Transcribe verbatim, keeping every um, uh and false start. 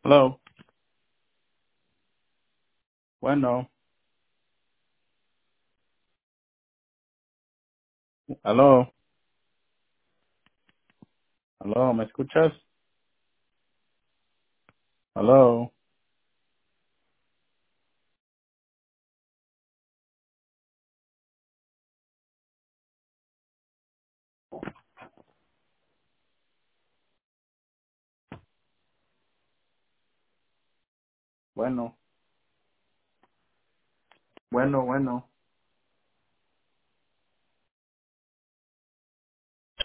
Hello. Bueno, aló, aló, ¿me escuchas? Aló. Bueno, bueno, bueno.